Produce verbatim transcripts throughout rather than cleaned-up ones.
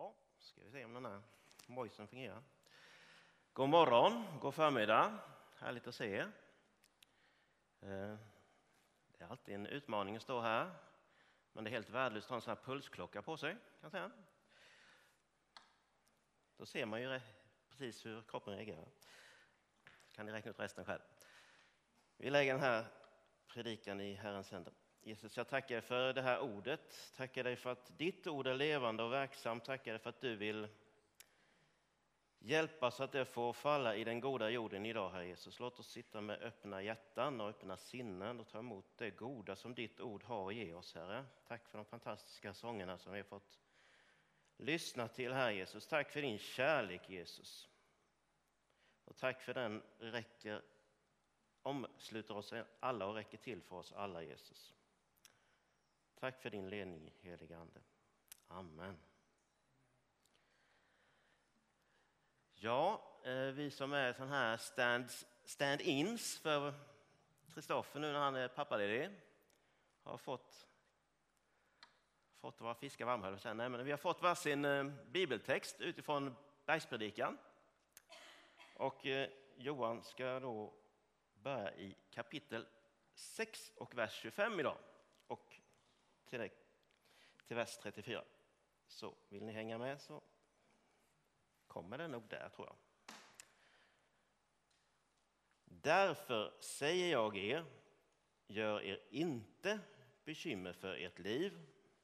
Ja, ska vi se om den här voicen fungerar. God morgon, god förmiddag. Härligt att se er. Det är alltid en utmaning att stå här. Men det är helt värdelöst att ha en sån här pulsklocka på sig, kan jag säga. Då ser man ju precis hur kroppen reagerar. Kan ni räkna ut resten själv. Vi lägger den här predikan i Herrens händer. Jesus, jag tackar dig för det här ordet. Tackar dig för att ditt ord är levande och verksamt. Tackar dig för att du vill hjälpa så att det får falla i den goda jorden idag, Herre Jesus. Låt oss sitta med öppna hjärtan och öppna sinnen och ta emot det goda som ditt ord har att ge oss, Herre. Tack för de fantastiska sångerna som vi har fått lyssna till, Herre Jesus. Tack för din kärlek, Jesus. Och tack för den räcker, omsluter oss alla och räcker till för oss alla, Jesus. Tack för din ledning, helige Ande. Amen. Ja, vi som är sån här stand, stand-ins för Kristoffer nu när han är pappaledig har fått fått våra fiskar varma. Nej, men vi har fått varsin bibeltext utifrån Bergspredikan. Och Johan ska då börja i kapitel sex och vers tjugofem idag. Och till, det, till vers trettiofyra. Så vill ni hänga med så kommer det nog där, tror jag. Därför säger jag er, gör er inte bekymmer för ert liv,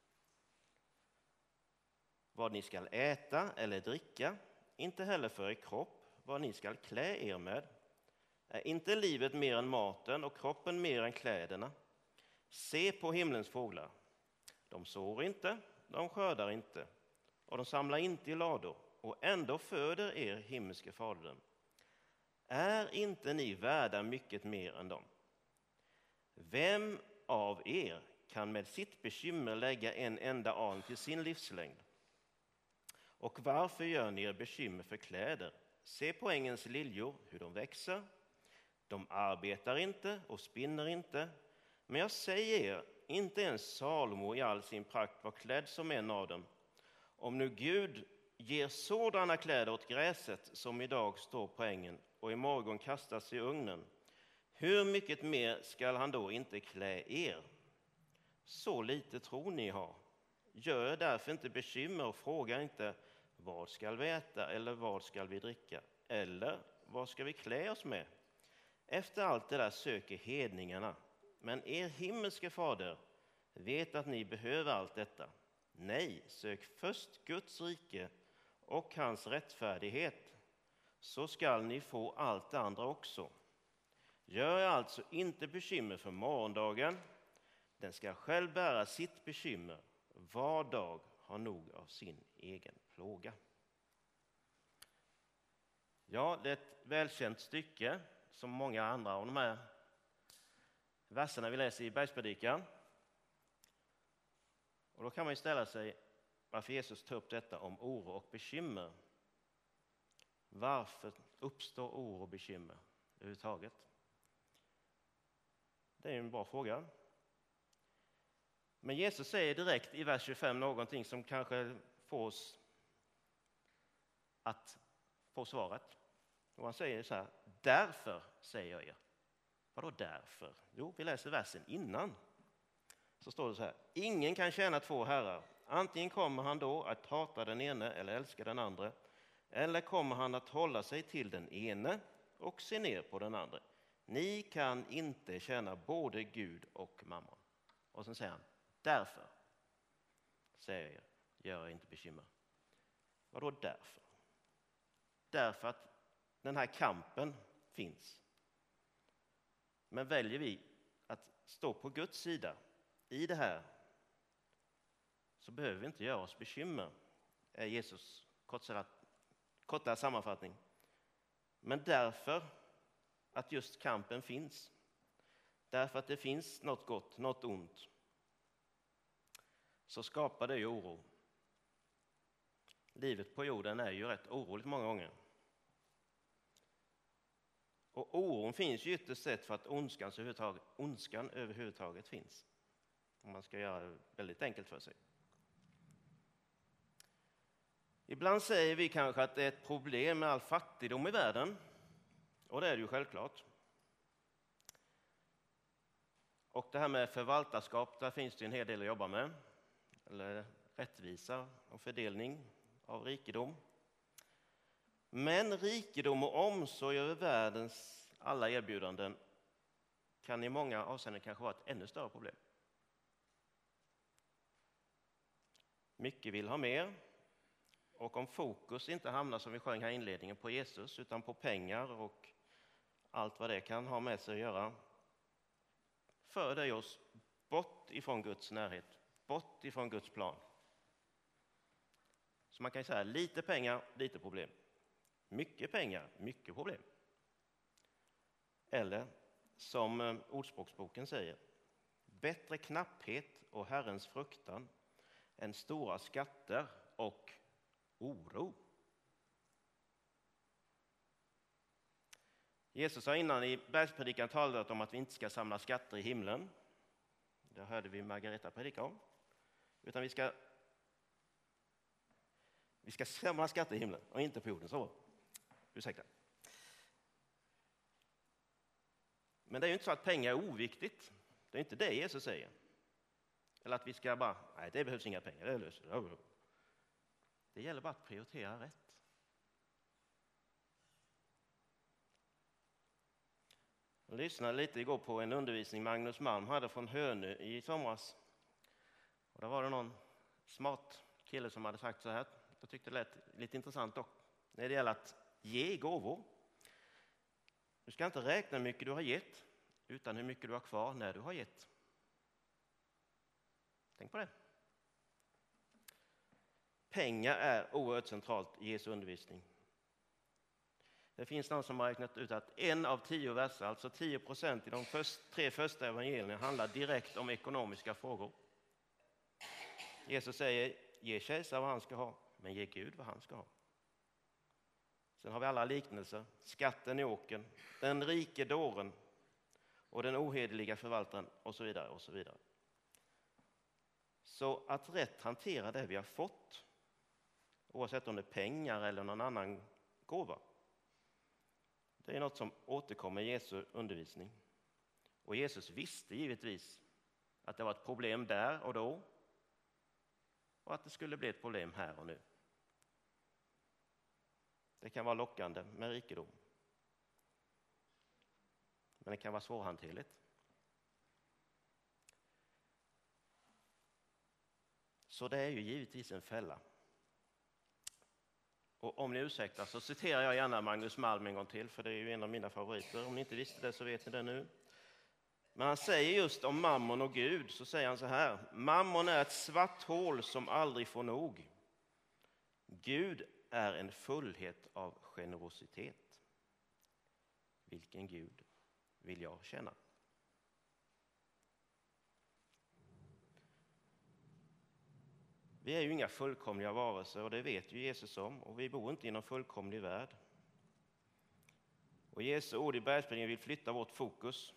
vad ni ska äta eller dricka, inte heller för er kropp, vad ni ska klä er med. Är inte livet mer än maten och kroppen mer än kläderna? Se på himlens fåglar. De sår inte, de skördar inte och de samlar inte i lador. Och ändå föder er himmelske fader dem. Är inte ni värda mycket mer än dem? Vem av er kan med sitt bekymmer lägga en enda an till sin livslängd? Och varför gör ni er bekymmer för kläder? Se på ängens liljor, hur de växer. De arbetar inte och spinner inte. Men jag säger er, inte ens Salomo i all sin prakt var klädd som en av dem. Om nu Gud ger sådana kläder åt gräset som idag står på ängen och imorgon kastas i ugnen, hur mycket mer skall han då inte klä er? Så lite tror ni har. Gör därför inte bekymmer och fråga inte vad skall vi äta eller vad skall vi dricka eller vad ska vi klä oss med? Efter allt det där söker hedningarna, men er himmelske fader vet att ni behöver allt detta. Nej, sök först Guds rike och hans rättfärdighet, så skall ni få allt det andra också. Gör alltså inte bekymmer för morgondagen, den ska själv bära sitt bekymmer. Var dag har nog av sin egen plåga. Ja, det är ett välkänt stycke som många andra av de här verserna vi läser i Bergspredikan. Och då kan man ju ställa sig varför Jesus tar upp detta om oro och bekymmer. Varför uppstår oro och bekymmer överhuvudtaget? Det är en bra fråga. Men Jesus säger direkt i vers tjugofem någonting som kanske får oss att få svaret. Och han säger så här, därför säger jag er. Vadå därför? Jo, vi läser versen innan. Så står det så här, ingen kan tjäna två herrar. Antingen kommer han då att hata den ene eller älska den andra. Eller kommer han att hålla sig till den ene och se ner på den andra. Ni kan inte tjäna både Gud och mammon. Och sen säger han, därför säger jag, gör inte bekymmer. Vadå därför? Därför att den här kampen finns. Men väljer vi att stå på Guds sida i det här, så behöver vi inte göra oss bekymmer, är Jesus korta, korta sammanfattning. Men därför att just kampen finns, därför att det finns något gott, något ont, så skapar det ju oro. Livet på jorden är ju rätt oroligt många gånger. Och oron finns ju ytterst sett för att ondskan överhuvudtaget, ondskan överhuvudtaget finns. Om man ska göra det väldigt enkelt för sig. Ibland säger vi kanske att det är ett problem med all fattigdom i världen. Och det är det ju självklart. Och det här med förvaltarskap, där finns det en hel del att jobba med. Eller rättvisa och fördelning av rikedom. Men rikedom och omsorg över världens alla erbjudanden kan i många avseenden kanske vara ett ännu större problem. Mycket vill ha mer. Och om fokus inte hamnar, som vi sjöng här i inledningen, på Jesus utan på pengar och allt vad det kan ha med sig att göra, för det oss bort ifrån Guds närhet, bort ifrån Guds plan. Så man kan säga lite pengar, lite problem. Mycket pengar, mycket problem. Eller som Ordspråksboken säger, bättre knapphet och Herrens fruktan än stora skatter och oro. Jesus har innan i bergspredikan talat om att vi inte ska samla skatter i himlen. Det hörde vi Margareta predika om. Utan vi ska, vi ska samla skatter i himlen och inte på jorden. Så, ursäkta. Men det är ju inte så att pengar är oviktigt. Det är inte det Jesus säger. Eller att vi ska bara, nej det behövs inga pengar, det löser det. Det gäller bara att prioritera rätt. Jag lyssnade lite igår på en undervisning Magnus Malm hade från Hönö i somras. Och där var det någon smart kille som hade sagt så här. Jag tyckte det lät lite intressant dock. När det gäller att ge gåvor. Du ska inte räkna hur mycket du har gett, utan hur mycket du har kvar när du har gett. Tänk på det. Pengar är oerhört centralt i Jesu undervisning. Det finns någon som har räknat ut att en av tio verser, alltså tio procent i de först, tre första evangelierna, handlar direkt om ekonomiska frågor. Jesus säger, ge kejsar vad han ska ha, men ge Gud vad han ska ha. Sen har vi alla liknelser, skatten i åkern, den rike dåren och den ohederliga förvaltaren och så vidare och så vidare. Så att rätt hantera det vi har fått, oavsett om det är pengar eller någon annan gåva, det är något som återkommer i Jesu undervisning. Och Jesus visste givetvis att det var ett problem där och då och att det skulle bli ett problem här och nu. Det kan vara lockande med rikedom. Men det kan vara svårhanterligt. Så det är ju givetvis en fälla. Och om ni ursäktar så citerar jag gärna Magnus Malm en gång till, för det är ju en av mina favoriter. Om ni inte visste det så vet ni det nu. Men han säger just om mammon och Gud, så säger han så här. Mammon är ett svart hål som aldrig får nog. Gud är en fullhet av generositet. Vilken Gud vill jag känna? Vi är ju inga fullkomliga varelser och det vet ju Jesus om. Och vi bor inte i någon fullkomlig värld. Och Jesu ord i bergspredikan vill flytta vårt fokus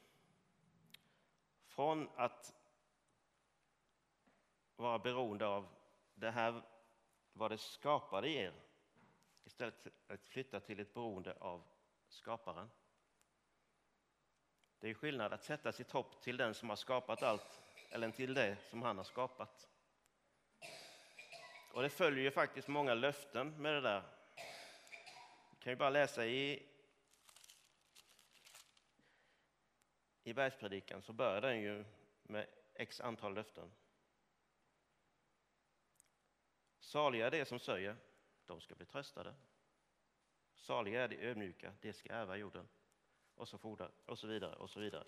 från att vara beroende av det här, vad det skapade er, istället att flytta till ett beroende av skaparen. Det är skillnad att sätta sitt hopp till den som har skapat allt eller till det som han har skapat. Och det följer ju faktiskt många löften med det där. Vi kan ju bara läsa i i bergspredikan, så börjar den ju med x antal löften. Saliga är det som sörjer, de ska bli tröstade. Saliga är de ödmjuka, de ska ärva jorden. Och så, fordra, och så vidare och så vidare.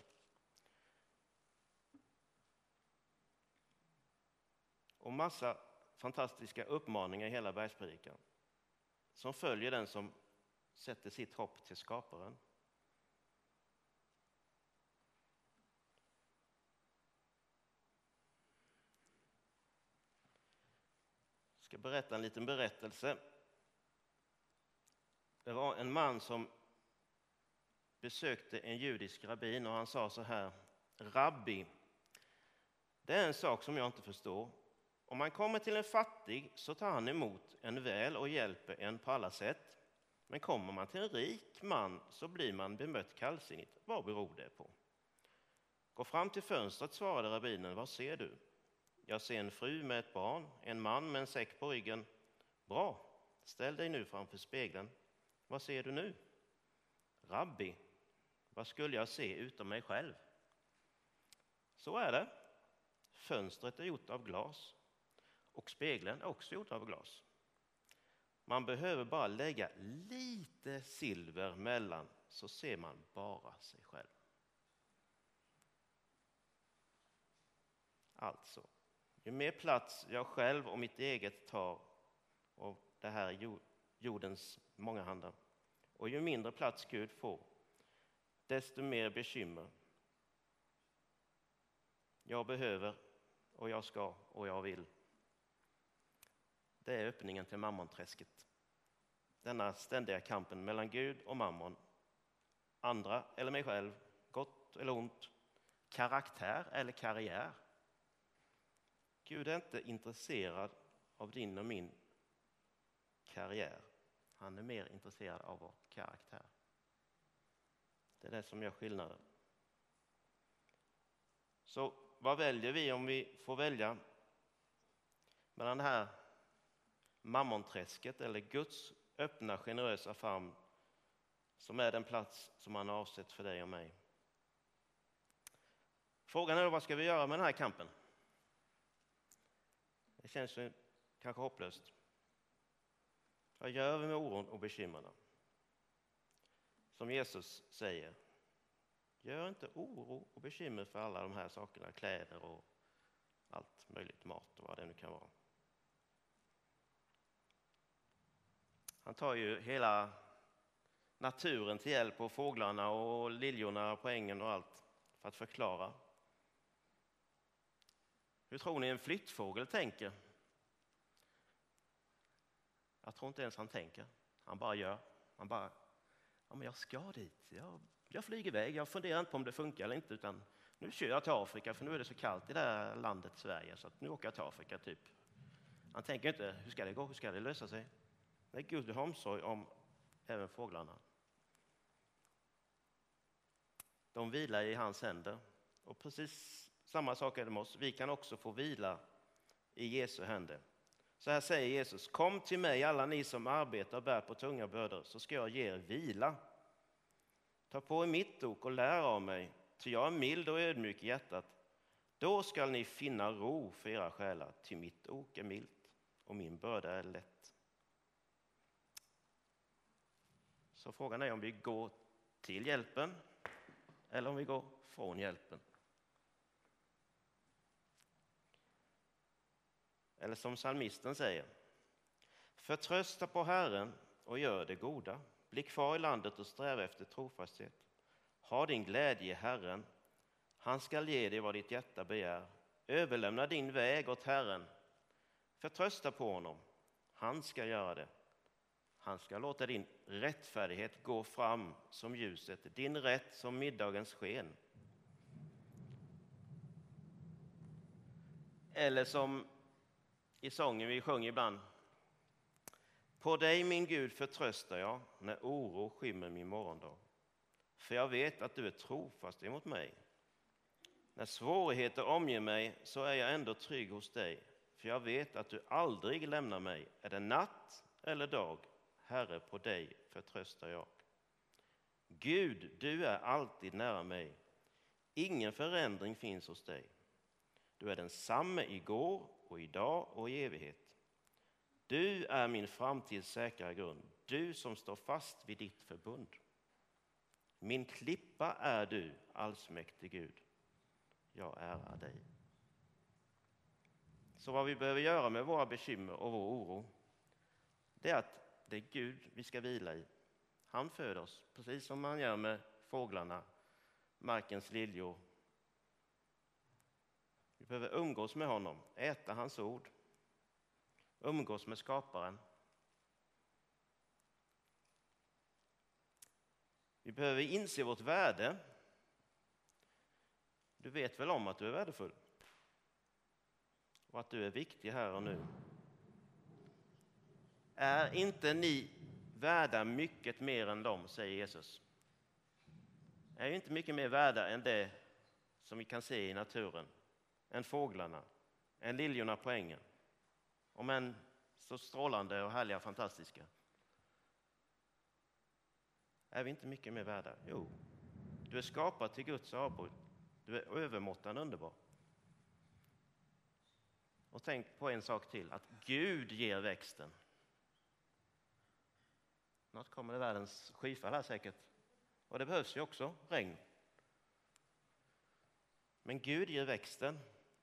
Och massa fantastiska uppmaningar i hela bergspredikan som följer den som sätter sitt hopp till skaparen. Jag ska berätta en liten berättelse. Det var en man som besökte en judisk rabbin och han sa så här: Rabbi, det är en sak som jag inte förstår. Om man kommer till en fattig så tar han emot en väl och hjälper en på alla sätt. Men kommer man till en rik man så blir man bemött kallsinnigt. Vad beror det på? Gå fram till fönstret, svarade rabbinen. Vad ser du? Jag ser en fru med ett barn, en man med en säck på ryggen. Bra, ställ dig nu framför spegeln. Vad ser du nu? Rabbi, vad skulle jag se utom mig själv? Så är det. Fönstret är gjort av glas och spegeln är också gjord av glas. Man behöver bara lägga lite silver mellan så ser man bara sig själv. Alltså, ju mer plats jag själv och mitt eget tar av det här jordens många handar och ju mindre plats Gud får, desto mer bekymmer jag behöver och jag ska och jag vill. Det är öppningen till mammonträsket. Denna ständiga kampen mellan Gud och mammon, andra eller mig själv, gott eller ont, karaktär eller karriär. Gud är inte intresserad av din och min karriär. Han är mer intresserad av vår karaktär. Det är det som gör skillnaden. Så vad väljer vi om vi får välja mellan det här mammonträsket eller Guds öppna generösa famn som är den plats som han har avsett för dig och mig? Frågan är då, vad ska vi göra med den här kampen? Det känns ju kanske hopplöst. Vad gör vi med oron och bekymren? Som Jesus säger, gör inte oro och bekymmer för alla de här sakerna, kläder och allt möjligt, mat och vad det nu kan vara. Han tar ju hela naturen till hjälp och fåglarna och liljorna på ängen och allt för att förklara. Hur tror ni en flyttfågel tänker? Jag tror inte ens han tänker. Han bara gör. Han bara, ja men jag ska dit. Jag, jag flyger iväg. Jag funderar inte på om det funkar eller inte, utan nu kör jag till Afrika för nu är det så kallt i det här landet Sverige så att nu åker jag till Afrika typ. Han tänker inte, hur ska det gå? Hur ska det lösa sig? Nej, Gud har omsorg om även fåglarna. De vilar i hans händer. Och precis samma sak är det med oss. Vi kan också få vila i Jesu händer. Så här säger Jesus, kom till mig alla ni som arbetar och bär på tunga bördor, så ska jag ge er vila. Ta på er mitt ok och lär av mig, ty jag är mild och ödmjuk i hjärtat. Då ska ni finna ro för era själar, ty mitt ok är milt och min börda är lätt. Så frågan är om vi går till hjälpen eller om vi går från hjälpen. Eller som psalmisten säger, förtrösta på Herren och gör det goda. Bli kvar i landet och sträva efter trofasthet. Ha din glädje i Herren. Han skall ge dig vad ditt hjärta begär. Överlämna din väg åt Herren. Förtrösta på honom. Han ska göra det. Han ska låta din rättfärdighet gå fram som ljuset, din rätt som middagens sken. Eller som i sången vi sjunger ibland. På dig min Gud förtröstar jag när oro skymmer min morgondag. För jag vet att du är trofast emot mig. När svårigheter omger mig så är jag ändå trygg hos dig. För jag vet att du aldrig lämnar mig. Är det natt eller dag? Herre, på dig förtröstar jag. Gud, du är alltid nära mig. Ingen förändring finns hos dig. Du är densamme igår och idag och i evighet. Du är min framtids säkra grund. Du som står fast vid ditt förbund. Min klippa är du, allsmäktig Gud. Jag ärar dig. Så vad vi behöver göra med våra bekymmer och vår oro, det är att det är Gud vi ska vila i. Han föder oss, precis som man gör med fåglarna, markens liljor. Vi behöver umgås med honom, äta hans ord, umgås med skaparen. Vi behöver inse vårt värde. Du vet väl om att du är värdefull? och att du är viktig här och nu. Är inte ni värda mycket mer än dem, säger Jesus. Är ju inte mycket mer värda än det som vi kan se i naturen, än fåglarna, än liljorna på ängen. Om än så strålande och härliga och fantastiska. Är vi inte mycket mer värda? Jo, du är skapad till Guds avbrott. Du är övermåttan underbar. Och tänk på en sak till, att Gud ger växten. Snart kommer det världens skyfall här säkert. Och det behövs ju också regn. Men Gud ger växten.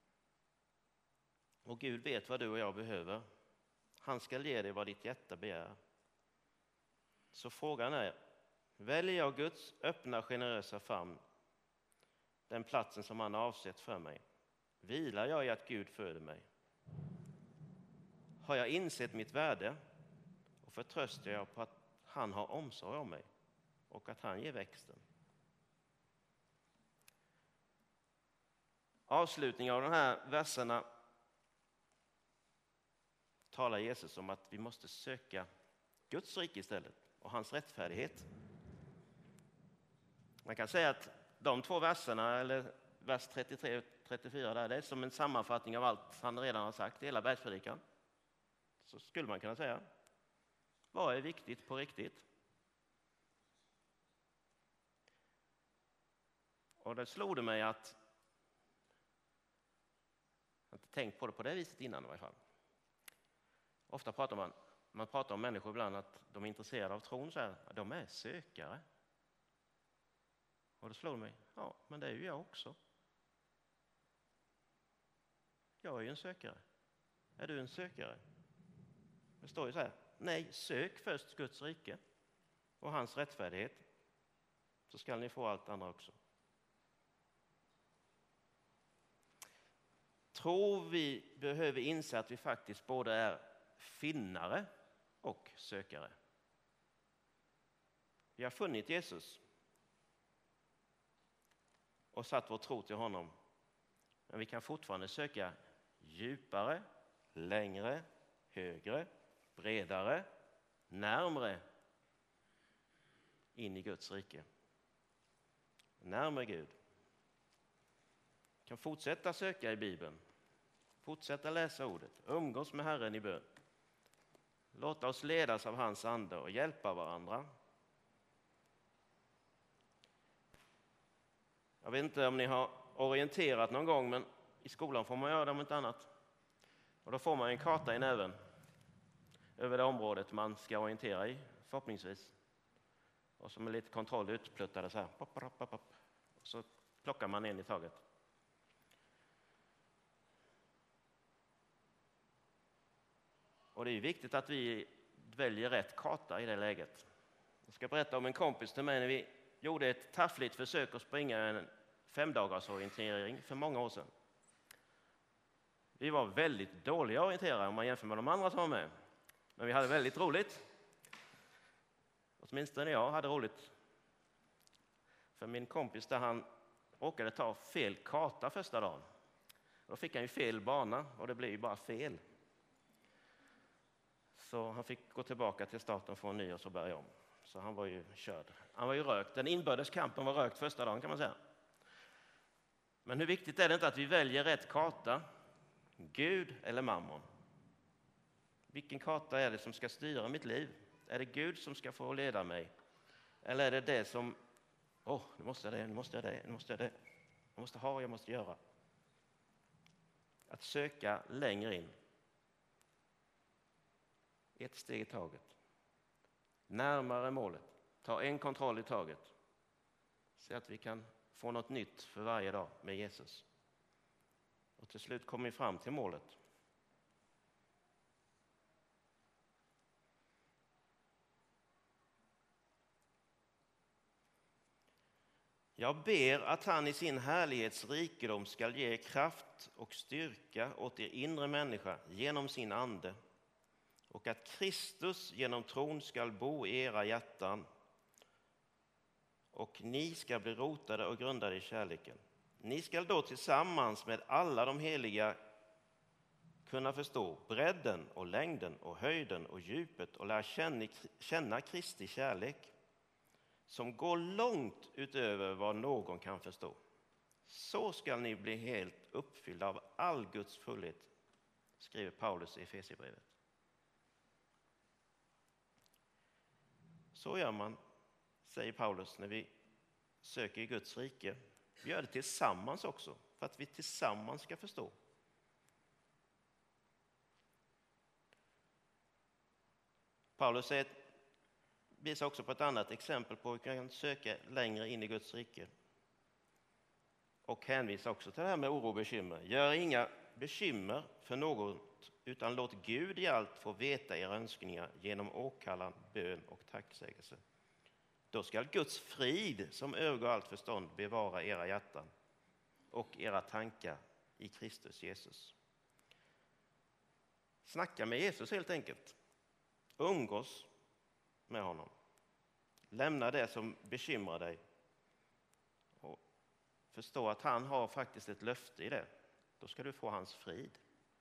Och Gud vet vad du och jag behöver. Han ska ge dig vad ditt hjärta begär. Så frågan är, väljer jag Guds öppna generösa famn, den platsen som han har avsett för mig? Vilar jag i att Gud föder mig? Har jag insett mitt värde och förtröstar jag på att han har omsorg om mig och att han ger växten? Avslutningen av de här verserna talar Jesus om att vi måste söka Guds rike istället och hans rättfärdighet. Man kan säga att de två verserna, eller vers trettiotre och trettiofyra, där, det är som en sammanfattning av allt han redan har sagt i hela bergspredikan. Så skulle man kunna säga. Vad är viktigt på riktigt? Och det slog det mig att jag inte tänkt på det på det viset innan i varje fall. Ofta pratar man, man pratar om människor ibland att de är intresserade av tron, så här, de är sökare. Och det slår mig, ja, men det är ju jag också. Jag är ju en sökare. Är du en sökare? Det står ju så här, nej, sök först Guds rike och hans rättfärdighet, så ska ni få allt andra också. Tror vi behöver inse att vi faktiskt både är finnare och sökare. Vi har funnit Jesus och satt vår tro till honom. Men vi kan fortfarande söka djupare, längre, högre, bredare, närmare in i Guds rike. Närmare Gud. Vi kan fortsätta söka i Bibeln. Fortsätta läsa ordet. Umgås med Herren i bön. Låta oss ledas av hans ande och hjälpa varandra. Jag vet inte om ni har orienterat någon gång, men i skolan får man göra det om inte annat. Och då får man en karta i näven över det området man ska orientera i, förhoppningsvis. Och som är lite kontroll utpluttade så här. Pop, pop, pop, pop. Och så plockar man en i taget. Och det är viktigt att vi väljer rätt karta i det läget. Jag ska berätta om en kompis till mig när vi gjorde ett taffligt försök att springa en femdagarsorientering för många år sedan. Vi var väldigt dåliga orienterare om man jämför med de andra som var med. Men vi hade väldigt roligt. Åtminstone jag hade roligt. För min kompis där, han råkade ta fel karta första dagen. Då fick han ju fel bana och det blev ju bara fel. Så han fick gå tillbaka till starten och få en ny och så börja om. Så han var ju körd. Han var ju rökt. Den inbördes kampen var rökt första dagen, kan man säga. Men hur viktigt är det inte att vi väljer rätt karta? Gud eller mammon? Vilken karta är det som ska styra mitt liv? Är det Gud som ska få leda mig? Eller är det det som, åh, oh, nu måste jag det, nu måste jag det, nu måste jag det. Jag måste ha, jag måste göra. Att söka längre in. Ett steg i taget. Närmare målet. Ta en kontroll i taget. Så att vi kan få något nytt för varje dag med Jesus. Och till slut kommer vi fram till målet. Jag ber att han i sin härlighetsrikedom ska ge kraft och styrka åt er inre människa genom sin ande. Och att Kristus genom tron ska bo i era hjärtan. Och ni ska bli rotade och grundade i kärleken. Ni ska då tillsammans med alla de heliga kunna förstå bredden och längden och höjden och djupet och lära känna, känna Kristi kärlek som går långt utöver vad någon kan förstå. Så ska ni bli helt uppfyllda av all Guds fullhet, skriver Paulus i Efesierbrevet. Så gör man, säger Paulus, när vi söker i Guds rike. Vi gör det tillsammans också, för att vi tillsammans ska förstå. Paulus visar också på ett annat exempel på hur vi kan söka längre in i Guds rike. Och hänvisar också till det här med oro och bekymmer. Gör inga bekymmer för något, utan låt Gud i allt få veta era önskningar genom åkallan, bön och tacksägelse. Då ska Guds frid, som övergår allt förstånd, bevara era hjärtan och era tankar i Kristus Jesus. Snacka med Jesus helt enkelt. Umgås med honom. Lämna det som bekymrar dig. Och förstå att han har faktiskt ett löfte i det. Då ska du få hans frid.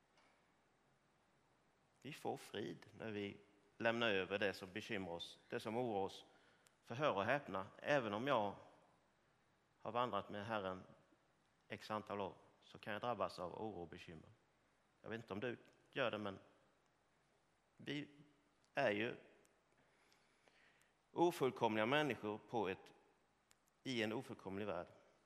Vi får frid när vi lämnar över det som bekymrar oss, det som oroar oss. För hör och häpna, även om jag har vandrat med Herren x antal år, så kan jag drabbas av oro och bekymmer. Jag vet inte om du gör det, men vi är ju ofullkomliga människor på ett, i en ofullkomlig värld.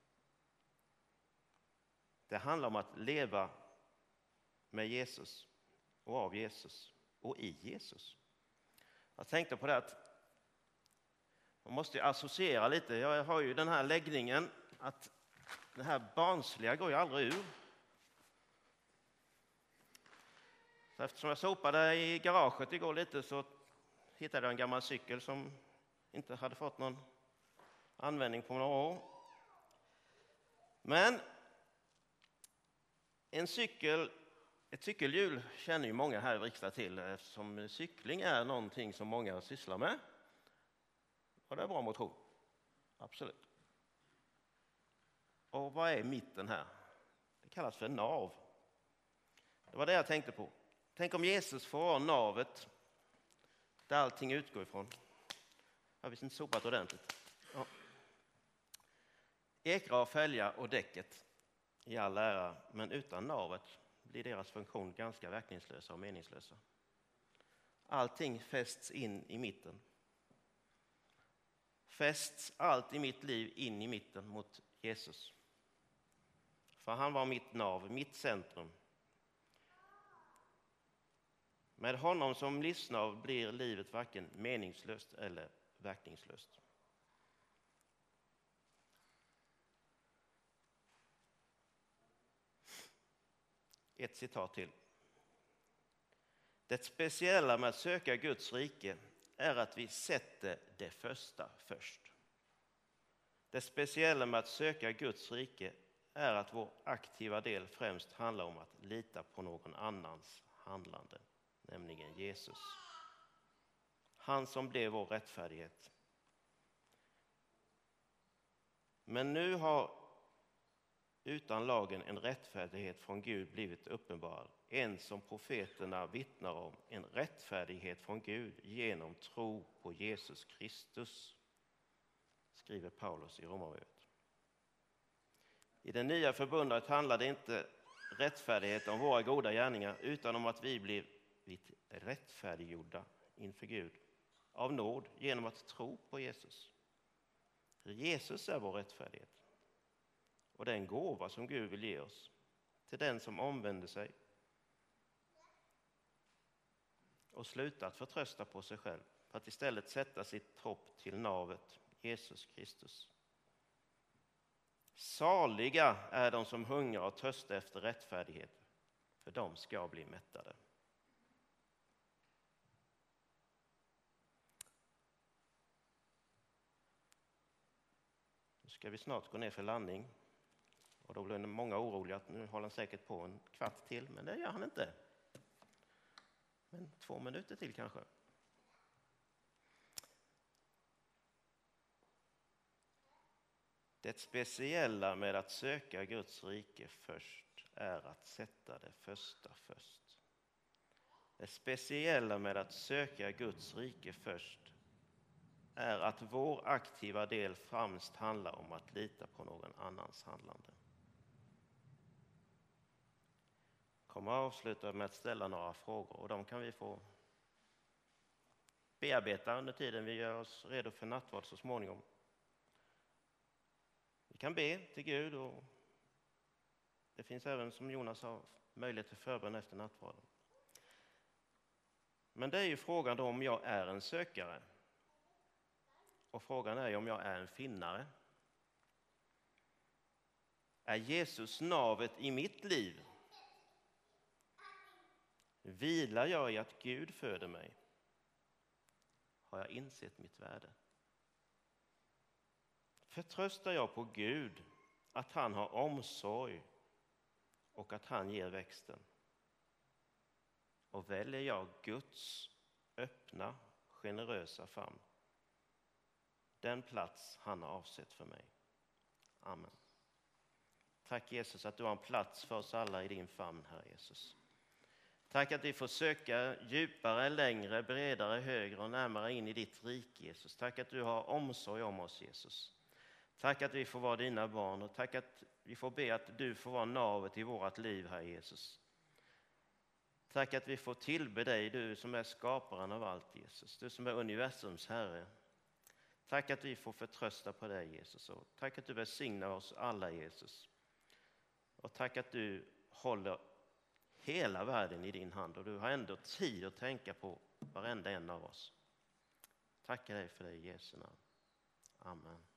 Det handlar om att leva med Jesus och av Jesus och i Jesus. Jag tänkte på det att man måste associera lite. Jag har ju den här läggningen att det här barnsliga går ju aldrig ur. Så eftersom jag sopade i garaget igår lite så hittade jag en gammal cykel som inte hade fått någon användning på några år. Men en cykel, ett cykelhjul känner ju många här i riksdagen till, eftersom cykling är någonting som många sysslar med. Och det är bra motion. Absolut. Och vad är mitten här? Det kallas för nav. Det var det jag tänkte på. Tänk om Jesus får vara navet där allting utgår ifrån. Jag har visst inte sopat ordentligt. Ja. Ekrar, fälgar och däcket i all ära, men utan navet blir deras funktion ganska verkningslösa och meningslösa. Allting fästs in i mitten. Fästs allt i mitt liv in i mitten mot Jesus. För han var mitt nav, mitt centrum. Med honom som livsnav blir livet varken meningslöst eller verkningslöst. Ett citat till. Det speciella med att söka Guds rike är att vi sätter det första först. Det speciella med att söka Guds rike är att vår aktiva del främst handlar om att lita på någon annans handlande, nämligen Jesus. Han som blev vår rättfärdighet. Men nu har utan lagen en rättfärdighet från Gud blivit uppenbar. En som profeterna vittnar om, en rättfärdighet från Gud genom tro på Jesus Kristus, skriver Paulus i Romarbrevet. I det nya förbundet handlar det inte rättfärdighet om våra goda gärningar, utan om att vi blir rättfärdiggjorda inför Gud av nåd genom att tro på Jesus. Jesus är vår rättfärdighet. Och den gåva som Gud vill ge oss till den som omvänder sig och slutar att förtrösta på sig själv, för att istället sätta sitt hopp till navet, Jesus Kristus. Saliga är de som hungrar och törstar efter rättfärdighet, för de ska bli mättade. Nu ska vi snart gå ner för landning. Och då blir många oroliga att nu håller han säkert på en kvart till, men det gör han inte. Men två minuter till kanske. Det speciella med att söka Guds rike först är att sätta det första först. Det speciella med att söka Guds rike först är att vår aktiva del främst handlar om att lita på någon annans handlande. Jag kommer att avsluta med att ställa några frågor, och de kan vi få bearbeta under tiden vi gör oss redo för nattvard så småningom. Vi kan be till Gud, och det finns även, som Jonas sa, möjlighet till förbön efter nattvarden. Men det är ju frågan då om jag är en sökare. Och frågan är ju om jag är en finnare. Är Jesus navet i mitt liv? Vilar jag i att Gud föder mig? Har jag insett mitt värde? Förtröstar jag på Gud att han har omsorg och att han ger växten? Och väljer jag Guds öppna, generösa famn, den plats han har avsett för mig? Amen. Tack Jesus att du har en plats för oss alla i din famn, Herre Jesus. Tack att vi får söka djupare, längre, bredare, högre och närmare in i ditt rike, Jesus. Tack att du har omsorg om oss, Jesus. Tack att vi får vara dina barn, och tack att vi får be att du får vara navet i vårt liv, Herre Jesus. Tack att vi får tillbe dig, du som är skaparen av allt, Jesus. Du som är universums Herre. Tack att vi får förtrösta på dig, Jesus. Och tack att du välsignar oss alla, Jesus. Och tack att du håller hela världen i din hand, och du har ändå tid att tänka på varenda en av oss. Tackar dig för det i Jesu namn. Amen.